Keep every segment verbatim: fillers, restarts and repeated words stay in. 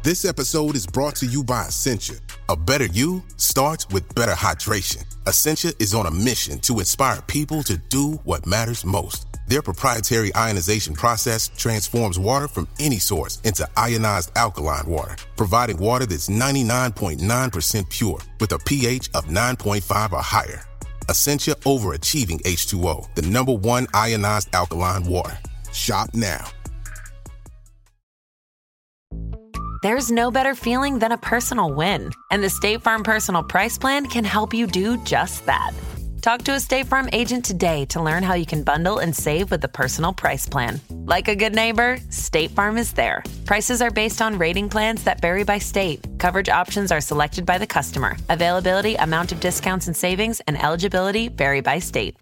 This episode is brought to you by Essentia. A better you starts with better hydration. Essentia is on a mission to inspire people to do what matters most. Their proprietary ionization process transforms water from any source into ionized alkaline water, providing water that's ninety-nine point nine percent pure with a pH of nine point five or higher. Essentia Overachieving H two O, the number one ionized alkaline water. Shop now. There's no better feeling than a personal win, and the State Farm Personal Price Plan can help you do just that. Talk to a State Farm agent today to learn how you can bundle and save with the Personal Price Plan. Like a good neighbor, State Farm is there. Prices are based on rating plans that vary by state. Coverage options are selected by the customer. Availability, amount of discounts and savings, and eligibility vary by state.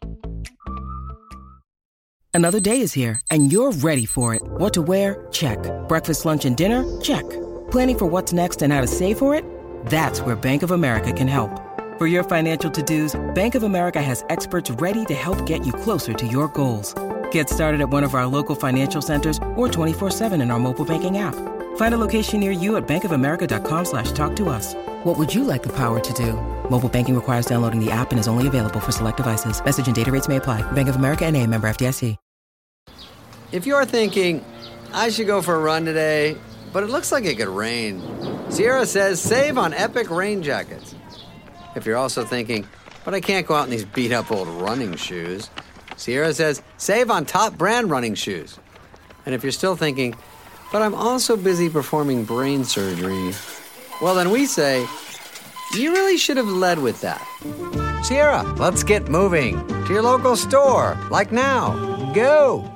Another day is here, and you're ready for it. What to wear? Check. Breakfast, lunch, and dinner? Check. Planning for what's next and how to save for it? That's where Bank of America can help. For your financial to-dos, Bank of America has experts ready to help get you closer to your goals. Get started at one of our local financial centers or twenty-four seven in our mobile banking app. Find a location near you at bankofamerica.com slash talk to us. What would you like the power to do? Mobile banking requires downloading the app and is only available for select devices. Message and data rates may apply. Bank of America N A, member F D I C. If you're thinking, I should go for a run today, but it looks like it could rain, Sierra says save on Epic rain jackets. If you're also thinking, but I can't go out in these beat-up old running shoes, Sierra says save on top brand running shoes. And if you're still thinking, but I'm also busy performing brain surgery, well, then we say, you really should have led with that. Sierra, let's get moving to your local store, like now. Go!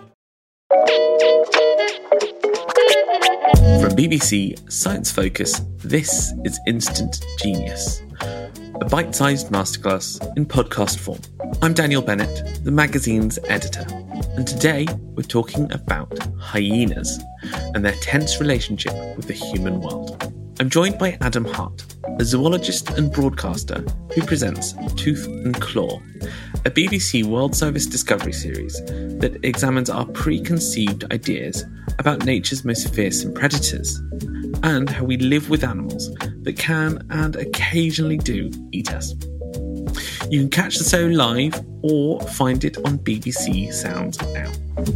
From B B C Science Focus, this is Instant Genius, a bite-sized masterclass in podcast form. I'm Daniel Bennett, the magazine's editor, and today we're talking about hyenas and their tense relationship with the human world. I'm joined by Adam Hart, a zoologist and broadcaster who presents Tooth and Claw, a B B C World Service Discovery series that examines our preconceived ideas about nature's most fearsome predators and how we live with animals that can and occasionally do eat us. You can catch the show live or find it on B B C Sounds Now.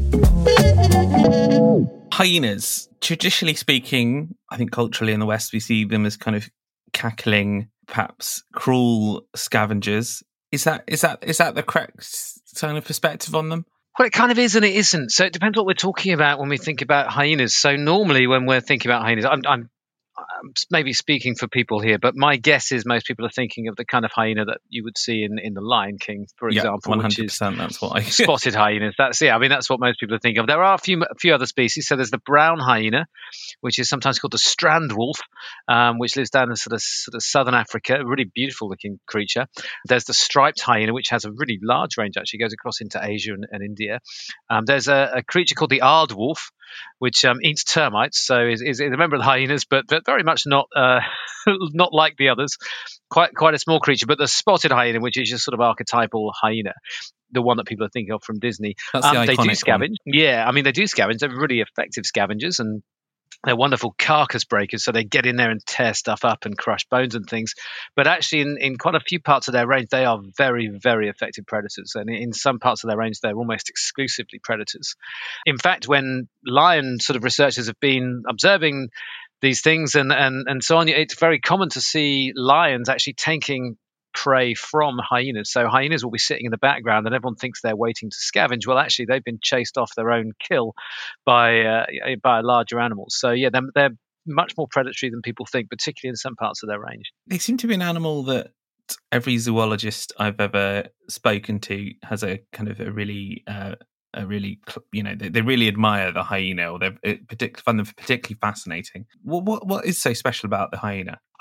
Hyenas, traditionally speaking, I think culturally in the West, we see them as kind of cackling, perhaps cruel scavengers. Is that is that is that the correct kind of perspective on them? Well, it kind of is and it isn't. So it depends what we're talking about when we think about hyenas. So normally when we're thinking about hyenas, I'm, I'm, I'm maybe speaking for people here, but my guess is most people are thinking of the kind of hyena that you would see in, in The Lion King, for yeah, example. one hundred percent, which is that's what I... spotted hyenas. That's yeah, I mean, that's what most people are thinking of. There are a few, a few other species. So there's the brown hyena, which is sometimes called the strand wolf, um, which lives down in sort of, sort of southern Africa, a really beautiful looking creature. There's the striped hyena, which has a really large range, actually goes across into Asia and, and India. Um, there's a, a creature called the aardwolf, which um, eats termites, so is, is a member of the hyenas, but, but very much not uh, not like the others. Quite quite a small creature. But the spotted hyena, which is just sort of archetypal hyena, the one that people are thinking of from Disney, That's the um, they do iconic scavenge. one. Yeah, I mean they do scavenge. They're really effective scavengers, and they're wonderful carcass breakers, so they get in there and tear stuff up and crush bones and things. But actually, in, in quite a few parts of their range, they are very, very effective predators. And in some parts of their range, they're almost exclusively predators. In fact, when lion sort of researchers have been observing these things and, and, and so on, it's very common to see lions actually taking prey from hyenas. So hyenas will be sitting in the background and everyone thinks they're waiting to scavenge. Well, actually, they've been chased off their own kill by uh, by larger animals. So yeah, they're, they're much more predatory than people think, particularly in some parts of their range. They seem to be an animal that every zoologist I've ever spoken to has a kind of a really uh, a really, you know, they, they really admire the hyena, or they're particularly find them particularly fascinating. What, what what is so special about the hyena?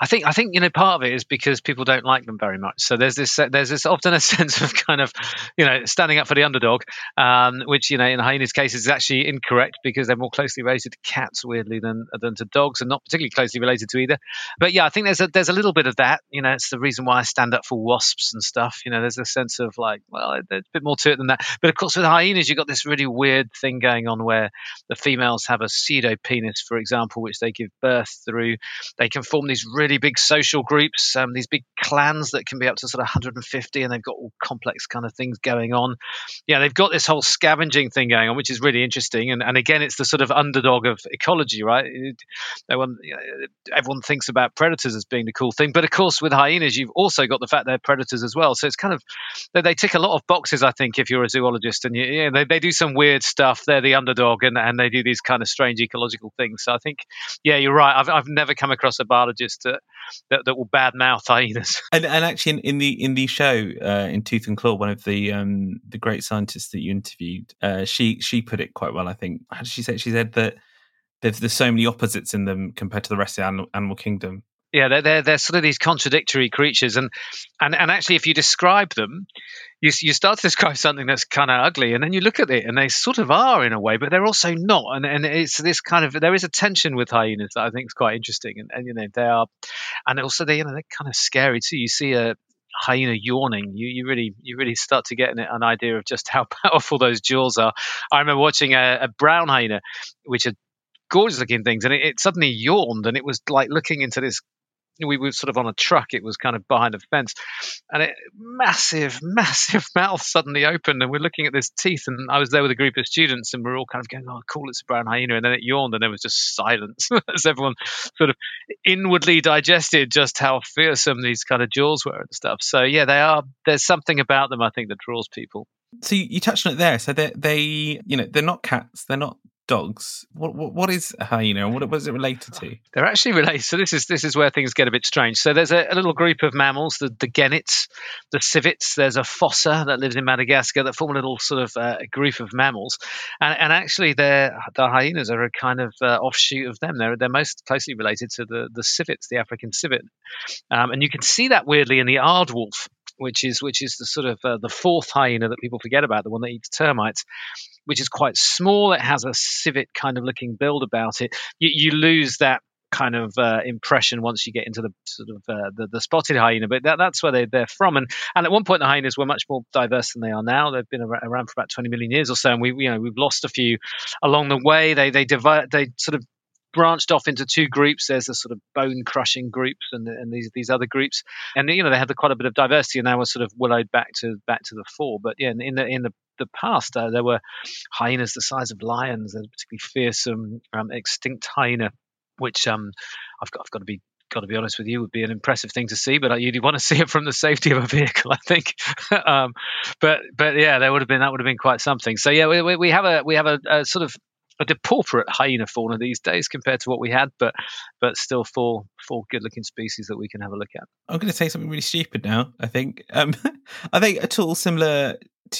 I think I think you know part of it is because people don't like them very much. So there's this there's this often a sense of kind of you know standing up for the underdog, um, which you know in hyenas' case is actually incorrect because they're more closely related to cats, weirdly, than than to dogs, and not particularly closely related to either. But yeah, I think there's a there's a little bit of that. You know, it's the reason why I stand up for wasps and stuff. You know, there's a sense of like, well, there's a bit more to it than that. But of course, with hyenas, you've got this really weird thing going on where the females have a pseudopenis, for example, which they give birth through. They can form these really big social groups, um, these big clans that can be up to sort of one hundred fifty, and they've got all complex kind of things going on. Yeah, they've got this whole scavenging thing going on, which is really interesting. And, and again, it's the sort of underdog of ecology, right? It, everyone, you know, everyone thinks about predators as being the cool thing. But of course, with hyenas, you've also got the fact they're predators as well. So it's kind of, they, they tick a lot of boxes, I think, if you're a zoologist. And you, you know, they, they do some weird stuff. They're the underdog, and, and they do these kind of strange ecological things. So I think, yeah, you're right. I've, I've never come across a biologist that, that, that will badmouth hyenas. And, and actually, in, in the in the show, uh, in Tooth and Claw, one of the um, the great scientists that you interviewed, uh, she she put it quite well, I think. How did she say it? She said that there's, there's so many opposites in them compared to the rest of the animal, animal kingdom. Yeah, they're, they're they're sort of these contradictory creatures, and and, and actually, if you describe them, you you start to describe something that's kind of ugly, and then you look at it, and they sort of are in a way, but they're also not, and and it's this kind of, there is a tension with hyenas that I think is quite interesting, and, and you know they are, and also they you know they're kind of scary too. You see a hyena yawning, you you really you really start to get an, an idea of just how powerful those jaws are. I remember watching a, a brown hyena, which are gorgeous looking things, and it, it suddenly yawned, and it was like looking into this. We were sort of on a truck. It was kind of behind a fence, and it massive, massive mouth suddenly opened, and we're looking at this teeth. And I was there with a group of students, and we're all kind of going, "Oh, cool, it's a brown hyena." And then it yawned, and there was just silence as everyone sort of inwardly digested just how fearsome these kind of jaws were and stuff. So yeah, they are. There's something about them, I think, that draws people. So you, you touched on it there. So they, they, you know, they're not cats. They're not dogs. What, what what is a hyena, and what was it related to? They're actually related. So this is this is where things get a bit strange. So there's a, a little group of mammals, the the genets, the civets. There's a fossa that lives in Madagascar that form a little sort of uh, group of mammals, and and actually they're the hyenas are a kind of uh, offshoot of them. They're they're most closely related to the the civets, the African civet, um, and you can see that weirdly in the aardwolf, which is which is the sort of uh, the fourth hyena that people forget about, the one that eats termites, which is quite small. It has a civet kind of looking build about it. You, you lose that kind of uh, impression once you get into the sort of uh, the, the spotted hyena, but that, that's where they, they're from. And and at one point the hyenas were much more diverse than they are now. They've been around for about twenty million years or so, and we you know we've lost a few along the way. They they divide they sort of branched off into two groups. There's the sort of bone crushing groups and, and these these other groups, and you know they had the, quite a bit of diversity, and now we're sort of willowed back to back to the fore. But yeah, in the in the the past, uh, there were hyenas the size of lions. There's a particularly fearsome um, extinct hyena, which um I've got I've got to be got to be honest with you, would be an impressive thing to see, but you'd want to see it from the safety of a vehicle, I think. um, but but yeah, there would have been that would have been quite something. So yeah, we we have a we have a, a sort of a depauperate hyena fauna these days compared to what we had, but but still four four good looking species that we can have a look at. I'm going to say something really stupid now. I think um, are they at all similar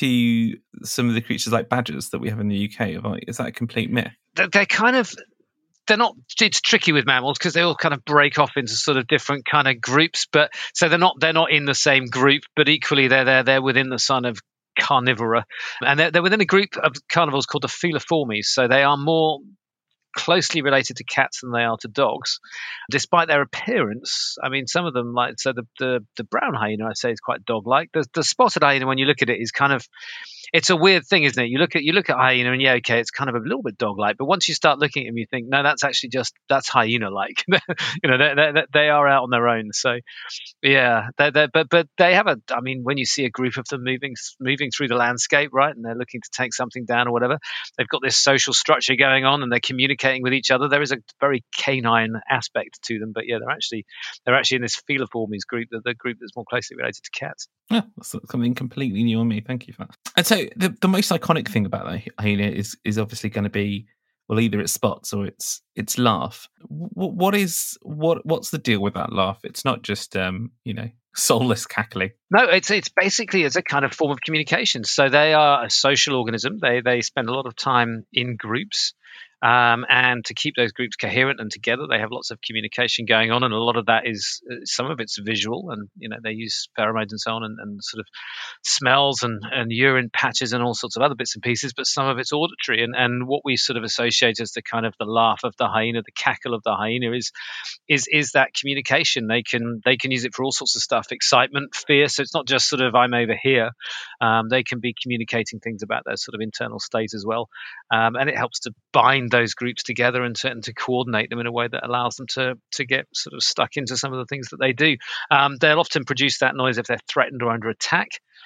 to some of the creatures like badgers that we have in the U K? Is that a complete myth? They're kind of. They're not. It's tricky with mammals because they all kind of break off into sort of different kind of groups. But so they're not. They're not in the same group, but equally they're they're they're within the sign of carnivora, and they're, they're within a group of carnivores called the Feliformes. So they are more closely related to cats than they are to dogs, despite their appearance. I mean, some of them, like so the the, the brown hyena, I say, is quite dog-like. The, the spotted hyena, when you look at it, is kind of, it's a weird thing, isn't it? You look at you look at hyena, and yeah, okay, it's kind of a little bit dog-like, but once you start looking at them, you think, no, that's actually just that's hyena-like. you know, they, they, they are out on their own. So yeah, they're, they're, but but they have a. I mean, when you see a group of them moving moving through the landscape, right, and they're looking to take something down or whatever, they've got this social structure going on, and they're communicating with each other. There is a very canine aspect to them, but yeah, they're actually they're actually in this Feliformes group, the, the group that's more closely related to cats. Yeah, that's something completely new on me. Thank you for that. And so the, the most iconic thing about the hyena is is obviously going to be, well, either its spots or its its laugh. What, what is what what's the deal with that laugh? It's not just um, you know, soulless cackling. No, it's it's basically as a kind of form of communication. So they are a social organism. They they spend a lot of time in groups. Um, and to keep those groups coherent and together, they have lots of communication going on, and a lot of that is some of it's visual, and you know they use pheromones and so on, and, and sort of smells and, and urine patches and all sorts of other bits and pieces. But some of it's auditory, and, and what we sort of associate as the kind of the laugh of the hyena, the cackle of the hyena, is is is that communication. They can they can use it for all sorts of stuff, excitement, fear. So it's not just sort of I'm over here. Um, they can be communicating things about their sort of internal state as well, um, and it helps to bind those groups together and to, and to coordinate them in a way that allows them to to get sort of stuck into some of the things that they do. Um, they'll often produce that noise if they're threatened or under attack.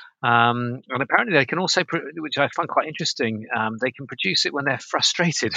Um, and apparently they can also, which I find quite interesting, um, they can produce it when they're frustrated.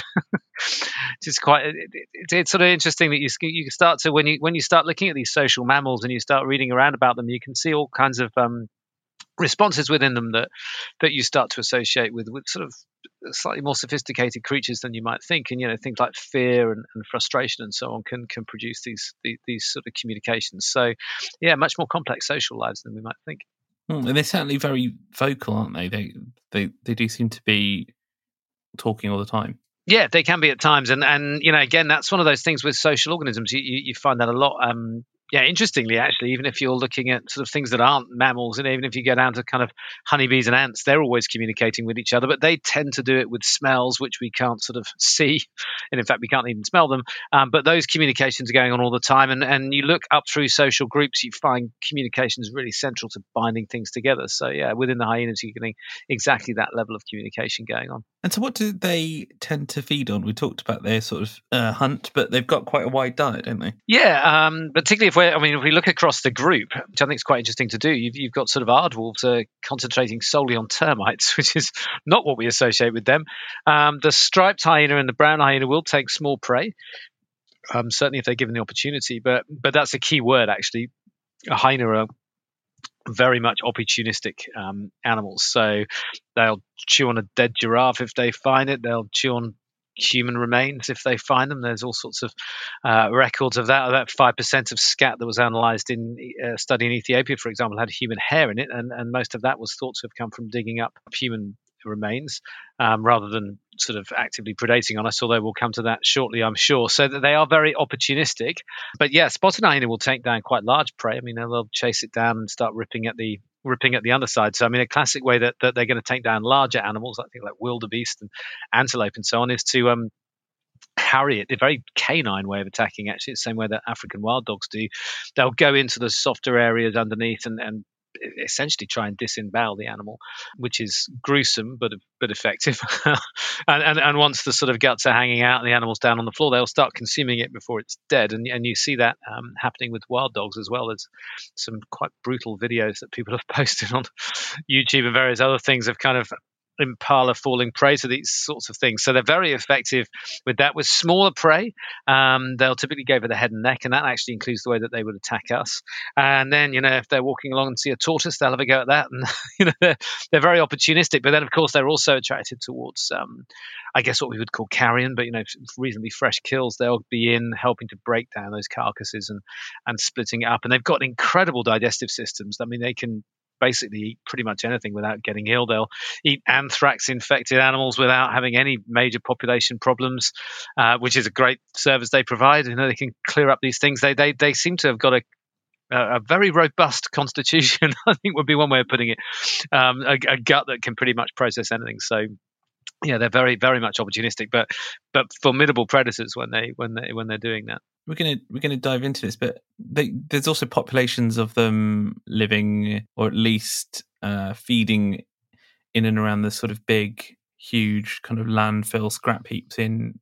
Which is quite, it, it, it's sort of interesting that you you start to, when you when you start looking at these social mammals and you start reading around about them, you can see all kinds of um, responses within them that that you start to associate with with sort of slightly more sophisticated creatures than you might think. And you know things like fear and, and frustration and so on can can produce these, these these sort of communications. So yeah, much more complex social lives than we might think. Mm, and they're certainly very vocal, aren't they? They they they do seem to be talking all the time. Yeah, they can be at times, and and you know again that's one of those things with social organisms. You you, you find that a lot. Um, Yeah, interestingly, actually, even if you're looking at sort of things that aren't mammals, and even if you go down to kind of honeybees and ants, they're always communicating with each other, but they tend to do it with smells, which we can't sort of see. And in fact, we can't even smell them. Um, but those communications are going on all the time. And, and you look up through social groups, you find communications really central to binding things together. So yeah, within the hyenas, you're getting exactly that level of communication going on. And so what do they tend to feed on? We talked about their sort of uh, hunt, but they've got quite a wide diet, don't they? Yeah, um, particularly if we're, I mean, if we look across the group, which I think is quite interesting to do, you've, you've got sort of aardwolves uh, concentrating solely on termites, which is not what we associate with them. Um, the striped hyena and the brown hyena will take small prey, um, certainly if they're given the opportunity, but but that's a key word, actually. A hyena are very much opportunistic um, animals. So they'll chew on a dead giraffe if they find it. They'll chew on human remains if they find them. There's all sorts of uh, records of that. That five percent of scat that was analysed in a study in Ethiopia, for example, had human hair in it, and, and most of that was thought to have come from digging up human remains um, rather than sort of actively predating on us, although we'll come to that shortly, I'm sure. So that they are very opportunistic. But yeah, spotted hyena will take down quite large prey. I mean, they'll chase it down and start ripping at the ripping at the underside. So I mean, a classic way that, that they're going to take down larger animals, I think like wildebeest and antelope and so on, is to um harry it. A very canine way of attacking, actually. It's the same way that African wild dogs do. They'll go into the softer areas underneath and, and essentially try and disembowel the animal, which is gruesome but but effective. and, and and once the sort of guts are hanging out and the animal's down on the floor, they'll start consuming it before it's dead. And and you see that um, happening with wild dogs as well. There's some quite brutal videos that people have posted on YouTube and various other things of kind of impala falling prey to these sorts of things. So they're very effective with that. With smaller prey, um, they'll typically go for the head and neck, and that actually includes the way that they would attack us. And then, you know, if they're walking along and see a tortoise, they'll have a go at that. And, you know, they're, they're very opportunistic. But then, of course, they're also attracted towards, um, I guess, what we would call carrion, but, you know, reasonably fresh kills. They'll be in helping to break down those carcasses and, and splitting it up. And they've got incredible digestive systems. I mean, they can basically eat pretty much anything without getting ill. They'll eat anthrax-infected animals without having any major population problems, uh, which is a great service they provide. You know, they can clear up these things. They they they seem to have got a a very robust constitution, I think would be one way of putting it. Um, a, a gut that can pretty much process anything. So yeah, they're very very much opportunistic, but but formidable predators when they when they when they're doing that. We're gonna we're gonna dive into this, but they, there's also populations of them living, or at least uh, feeding, in and around the sort of big, huge kind of landfill scrap heaps in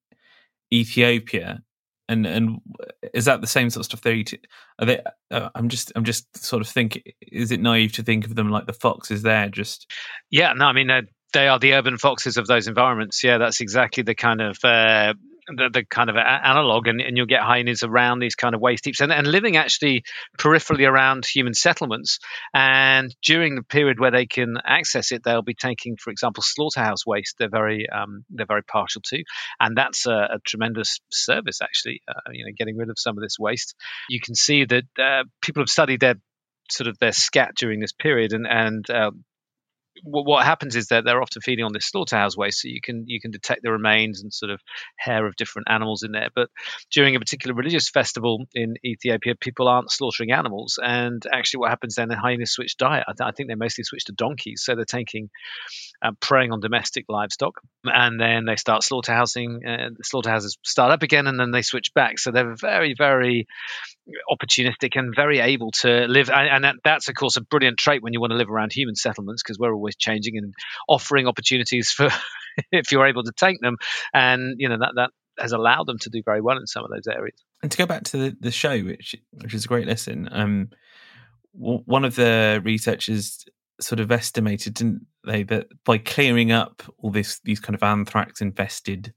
Ethiopia. And and is that the same sort of stuff they eat? Are they? Uh, I'm just I'm just sort of thinking. Is it naive to think of them like the foxes there? Just yeah, no, I mean uh, they are the urban foxes of those environments. Yeah, that's exactly the kind of. Uh, The, the kind of a- analog, and, and you'll get hyenas around these kind of waste heaps and, and living actually peripherally around human settlements. And during the period where they can access it, they'll be taking, for example, slaughterhouse waste. They're very um, they're very partial to, and that's a, a tremendous service actually. Uh, you know, getting rid of some of this waste. You can see that uh, people have studied their sort of their scat during this period, and and uh, what happens is that they're often feeding on this slaughterhouse waste, so you can you can detect the remains and sort of hair of different animals in there. But during a particular religious festival in Ethiopia, people aren't slaughtering animals, and actually what happens then, the hyenas switch diet. I, th- I think they mostly switch to donkeys, so they're taking uh, preying on domestic livestock, and then they start slaughterhousing, and the slaughterhouses start up again, and then they switch back. So they're very, very opportunistic and very able to live, and, and that, that's of course a brilliant trait when you want to live around human settlements, because we're always changing and offering opportunities for if you're able to take them, and you know that that has allowed them to do very well in some of those areas. And to go back to the, the show, which which is a great lesson, um, w- one of the researchers sort of estimated, didn't they, that by clearing up all this these kind of anthrax infested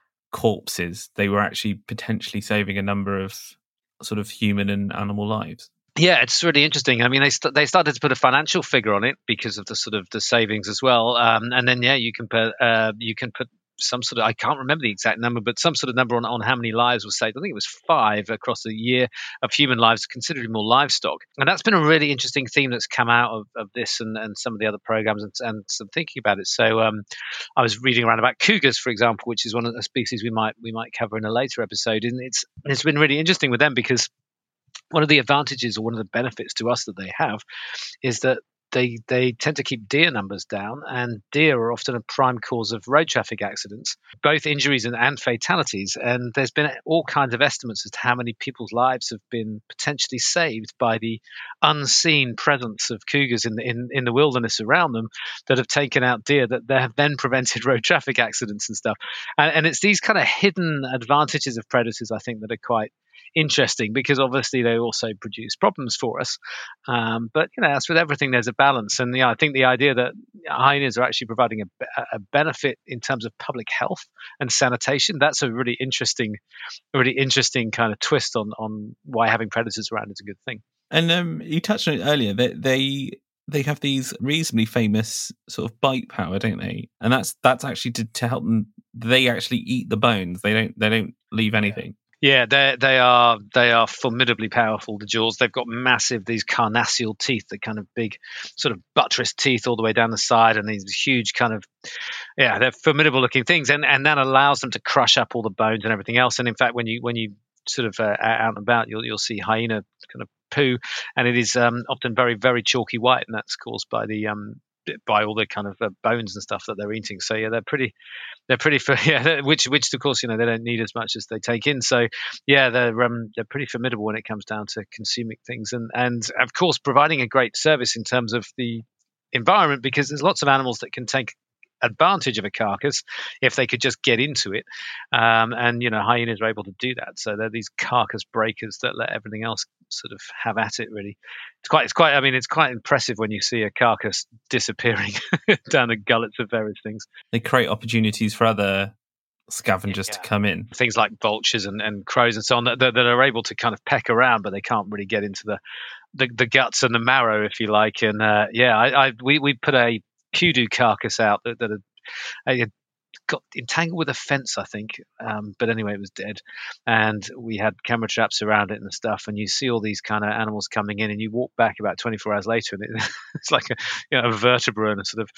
corpses, they were actually potentially saving a number of sort of human and animal lives. Yeah, it's really interesting. I mean, they st- they started to put a financial figure on it because of the sort of the savings as well. Um, and then yeah, you can put uh, you can put some sort of, I can't remember the exact number, but some sort of number on, on how many lives were saved. I think it was five across the year of human lives, considerably more livestock. And that's been a really interesting theme that's come out of, of this and, and some of the other programs and, and some thinking about it. So um, I was reading around about cougars, for example, which is one of the species we might we might cover in a later episode. And it's it's been really interesting with them because one of the advantages or one of the benefits to us that they have is that they they tend to keep deer numbers down, and deer are often a prime cause of road traffic accidents, both injuries and, and fatalities. And there's been all kinds of estimates as to how many people's lives have been potentially saved by the unseen presence of cougars in the, in, in the wilderness around them that have taken out deer that they have then prevented road traffic accidents and stuff. And, and it's these kind of hidden advantages of predators, I think, that are quite interesting, because obviously they also produce problems for us. Um, but, you know, as with everything, there's a balance. And yeah, I think the idea that hyenas are actually providing a, a benefit in terms of public health and sanitation, that's a really interesting, really interesting kind of twist on, on why having predators around is a good thing. And um, you touched on it earlier, that they, they have these reasonably famous sort of bite power, don't they? And that's that's actually to, to help them. They actually eat the bones. They don't they don't leave anything. Yeah, they they are they are formidably powerful, the jaws. They've got massive, these carnassial teeth, the kind of big sort of buttress teeth all the way down the side, and these huge kind of, yeah, they're formidable looking things, and and that allows them to crush up all the bones and everything else. And in fact, when you when you sort of uh, out and about, you'll you'll see hyena kind of poo, and it is um, often very very chalky white, and that's caused by the um by all the kind of uh, bones and stuff that they're eating. So yeah, they're pretty, they're pretty, yeah, which which of course, you know, they don't need as much as they take in. So yeah, they're um, they're pretty formidable when it comes down to consuming things, and and of course providing a great service in terms of the environment, because there's lots of animals that can take advantage of a carcass if they could just get into it, um, and you know, hyenas are able to do that. So they're these carcass breakers that let everything else sort of have at it. Really, it's quite, it's quite. I mean, it's quite impressive when you see a carcass disappearing down the gullets of various things. They create opportunities for other scavengers yeah. to come in. Things like vultures and, and crows and so on that, that, that are able to kind of peck around, but they can't really get into the the, the guts and the marrow, if you like. And uh, yeah, I, I we we put a kudu carcass out that, that had, had got entangled with a fence, I think. Um, but anyway, it was dead. And we had camera traps around it and stuff. And you see all these kind of animals coming in, and you walk back about twenty-four hours later, and it, it's like a, you know, a vertebra and a sort of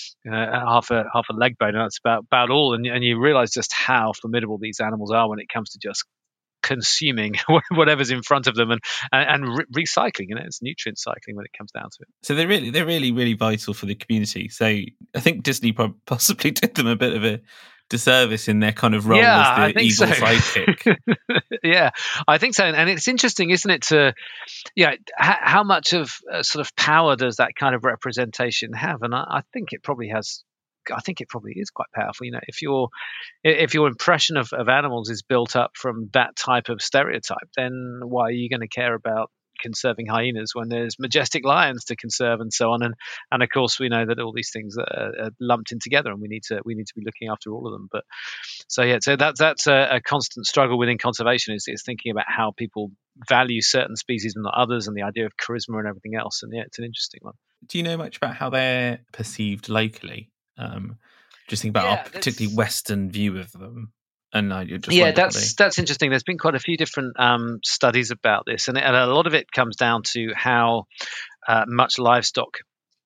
uh, half a half a leg bone. And that's about, about all. And, and you realize just how formidable these animals are when it comes to just consuming whatever's in front of them and and, and re- recycling. You know, it's nutrient cycling when it comes down to it. So they're really they're really really vital for the community. So I think Disney possibly did them a bit of a disservice in their kind of role yeah, as the evil so. sidekick. Yeah, I think so. And it's interesting, isn't it, to yeah, h- how much of uh, sort of power does that kind of representation have? And I, I think it probably has. I think it probably is quite powerful. You know, if your if your impression of, of animals is built up from that type of stereotype, then why are you going to care about conserving hyenas when there's majestic lions to conserve and so on? And and of course, we know that all these things are, are lumped in together, and we need to we need to be looking after all of them. But so yeah, so that's that's a, a constant struggle within conservation, is, is thinking about how people value certain species and not others, and the idea of charisma and everything else. And yeah, it's an interesting one. Do you know much about how they're perceived locally? Um, just think about yeah, our particularly Western view of them, and I just yeah, that's they... that's interesting. There's been quite a few different um, studies about this, and, and a lot of it comes down to how uh, much livestock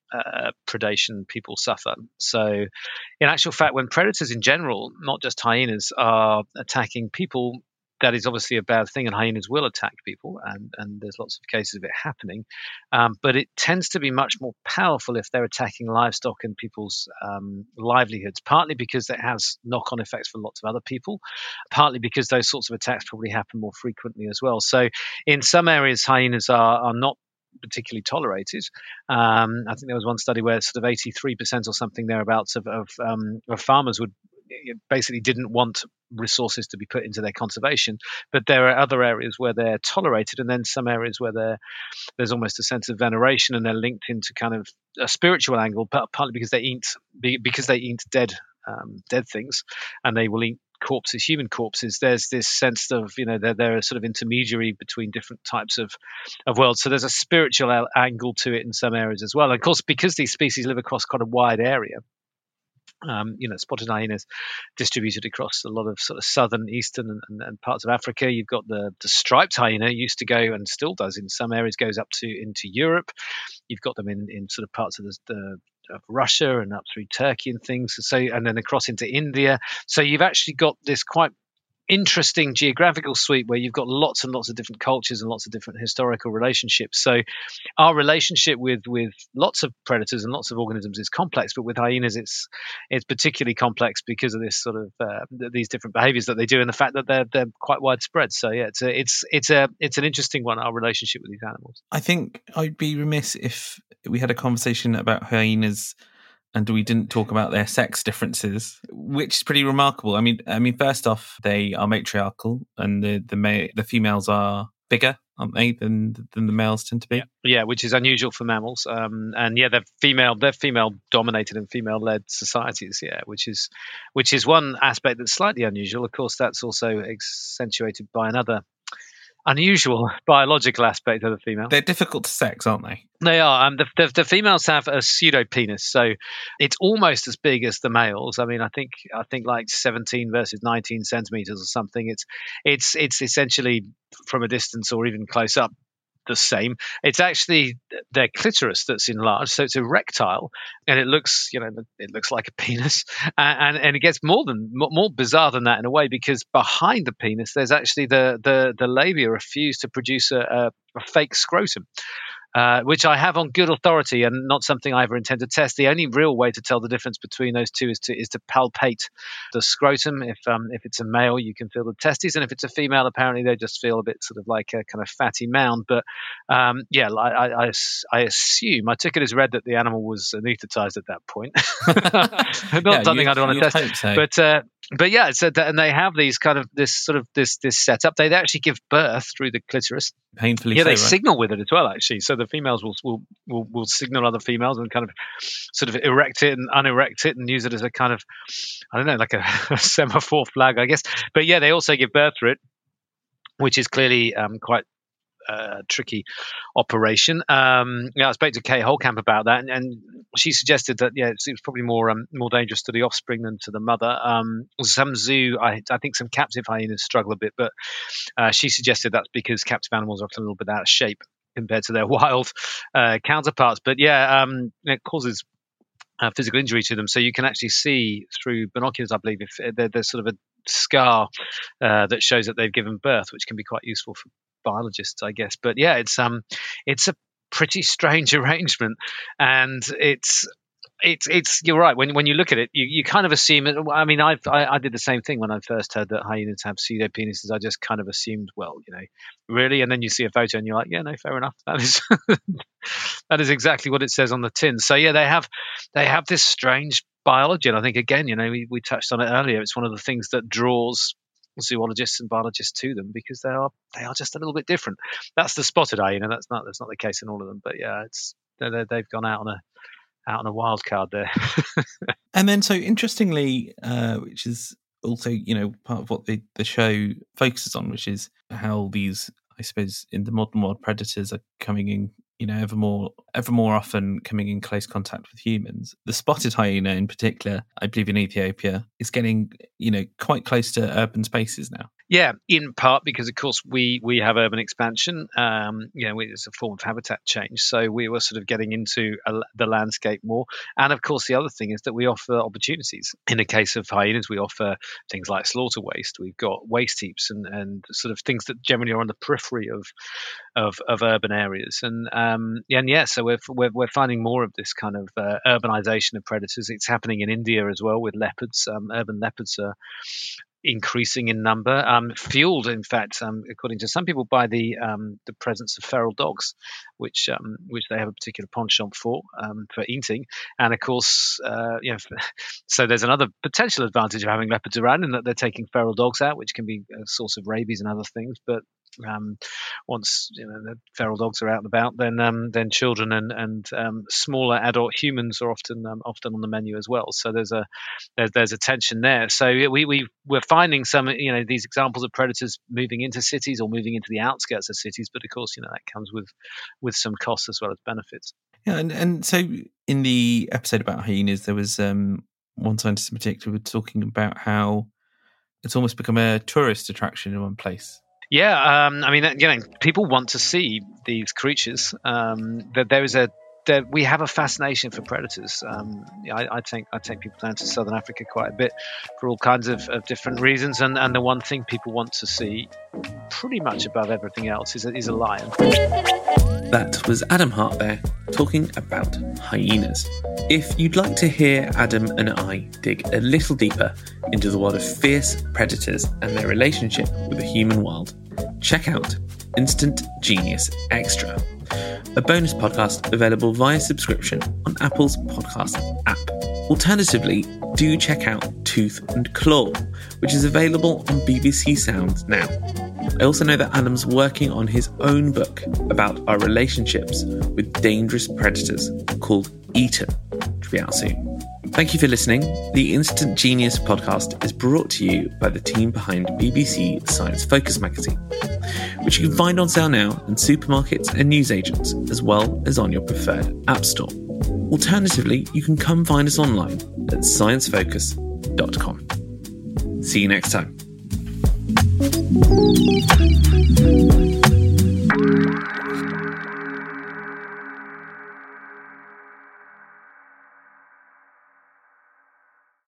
uh, predation people suffer. So in actual fact, when predators in general, not just hyenas, are attacking people, that is obviously a bad thing, and hyenas will attack people, and, and there's lots of cases of it happening. Um, but it tends to be much more powerful if they're attacking livestock and people's um, livelihoods, partly because it has knock-on effects for lots of other people, partly because those sorts of attacks probably happen more frequently as well. So in some areas, hyenas are, are not particularly tolerated. Um, I think there was one study where sort of eighty-three percent or something thereabouts of, of, um, of farmers would basically didn't want resources to be put into their conservation. But there are other areas where they're tolerated, and then some areas where they're, there's almost a sense of veneration, and they're linked into kind of a spiritual angle, partly because they eat because they eat dead um, dead things, and they will eat corpses, human corpses. There's this sense of, you know, they're, they're a sort of intermediary between different types of, of worlds. So there's a spiritual al- angle to it in some areas as well. And of course, because these species live across quite a wide area, Um, you know, spotted hyenas distributed across a lot of sort of southern, eastern, and, and, and parts of Africa. You've got the the striped hyena, used to go and still does in some areas, goes up to into Europe. You've got them in, in sort of parts of the, the of Russia and up through Turkey and things. So and then across into India. So you've actually got this quite interesting geographical sweep where you've got lots and lots of different cultures and lots of different historical relationships. So our relationship with with lots of predators and lots of organisms is complex, but with hyenas it's it's particularly complex because of this sort of uh, these different behaviors that they do, and the fact that they're they're quite widespread. So yeah, it's a, it's it's a it's an interesting one, our relationship with these animals. I think I'd be remiss if we had a conversation about hyenas and we didn't talk about their sex differences, which is pretty remarkable. I mean, I mean, first off, they are matriarchal, and the the ma- the females are bigger, aren't they, than than the males tend to be? Yeah, yeah, which is unusual for mammals. Um, and yeah, they're female, they're female dominated and female led societies. Yeah, which is which is one aspect that's slightly unusual. Of course, that's also accentuated by another unusual biological aspect of the female. They're difficult to sex, aren't they? They are. Um, the, the, the females have a pseudo penis, so it's almost as big as the males. I mean, I think I think like seventeen versus nineteen centimeters or something. It's it's it's essentially from a distance or even close up the same. It's actually their clitoris that's enlarged, so it's erectile, and it looks, you know, it looks like a penis, and and it gets more than more bizarre than that in a way, because behind the penis there's actually the the the labia are fused to produce a, a, a fake scrotum. Uh, which I have on good authority and not something I ever intend to test. The only real way to tell the difference between those two is to is to palpate the scrotum. If um, if it's a male, you can feel the testes, and if it's a female, apparently they just feel a bit sort of like a kind of fatty mound. But um, yeah, I, I, I, I assume, I took it as read that the animal was anaesthetized at that point. Not yeah, something I'd want to test, hope so. but. Uh, But yeah, so that, and they have these kind of this sort of this this setup. They actually give birth through the clitoris. Painfully, yeah, so, they right? signal with it as well. Actually, so the females will, will will will signal other females and kind of sort of erect it and unerect it and use it as a kind of, I don't know, like a, a semaphore flag, I guess. But yeah, they also give birth through it, which is clearly um, quite. Uh, tricky operation. Um, yeah, I spoke to Kay Holcamp about that, and, and she suggested that yeah, it's, it's probably more um, more dangerous to the offspring than to the mother. Um, some zoo, I, I think some captive hyenas struggle a bit, but uh, she suggested that's because captive animals are often a little bit out of shape compared to their wild uh, counterparts. But yeah, um, it causes uh, physical injury to them, so you can actually see through binoculars, I believe, if there, there's sort of a scar uh, that shows that they've given birth, which can be quite useful for biologists, I guess. But yeah, it's um it's a pretty strange arrangement, and it's it's it's you're right, when when you look at it, you, you kind of assume it. I mean, I've, I I did the same thing when I first heard that hyenas have pseudo penises. I just kind of assumed, well, you know, really, and then you see a photo and you're like, yeah, no, fair enough, that is that is exactly what it says on the tin. So yeah, they have they have this strange biology, and I think again, you know, we, we touched on it earlier, it's one of the things that draws zoologists and biologists to them, because they are they are just a little bit different. That's the spotted hyena. That's not that's not the case in all of them. But yeah, it's they're, they've gone out on a out on a wild card there. And then, so interestingly, uh, which is also, you know, part of what the, the show focuses on, which is how these, I suppose, in the modern world, predators are coming in, you know, ever more, ever more often coming in close contact with humans. The spotted hyena, in particular, I believe in Ethiopia, is getting, you know, quite close to urban spaces now. Yeah, in part because, of course, we we have urban expansion. Um, you know, it's a form of habitat change, so we were sort of getting into a, the landscape more. And of course, the other thing is that we offer opportunities. In the case of hyenas, we offer things like slaughter waste. We've got waste heaps and, and sort of things that generally are on the periphery of of, of urban areas. And um, and yeah, so we're, we're we're finding more of this kind of uh, urbanization of predators. It's happening in India as well with leopards. Um, urban leopards are increasing in number, um, fueled, in fact, um, according to some people, by the um, the presence of feral dogs, which um, which they have a particular penchant for um, for eating. And of course, uh, you know, so there's another potential advantage of having leopards around in that they're taking feral dogs out, which can be a source of rabies and other things. But um, once you know the feral dogs are out and about, then um, then children and and um, smaller adult humans are often um, often on the menu as well. So there's a there's, there's a tension there. So we we we're finding some you know these examples of predators moving into cities or moving into the outskirts of cities, but of course you know that comes with with some costs as well as benefits. Yeah, and and so in the episode about hyenas, there was um, one scientist in particular talking about how it's almost become a tourist attraction in one place. Yeah, um, I mean, you know, people want to see these creatures. Um, that there is a, there, we have a fascination for predators. Um, I, I think I take people down to Southern Africa quite a bit for all kinds of, of different reasons, and, and the one thing people want to see, pretty much above everything else, is a, is a lion. That was Adam Hart there, talking about hyenas. If you'd like to hear Adam and I dig a little deeper into the world of fierce predators and their relationship with the human world, check out Instant Genius Extra, a bonus podcast available via subscription on Apple's podcast app. Alternatively, do check out Tooth and Claw, which is available on B B C Sounds now. I also know that Adam's working on his own book about our relationships with dangerous predators called Eaten, to be out soon. Thank you for listening. The Instant Genius podcast is brought to you by the team behind B B C Science Focus magazine, which you can find on sale now in supermarkets and newsagents, as well as on your preferred app store. Alternatively, you can come find us online at science focus dot com. See you next time.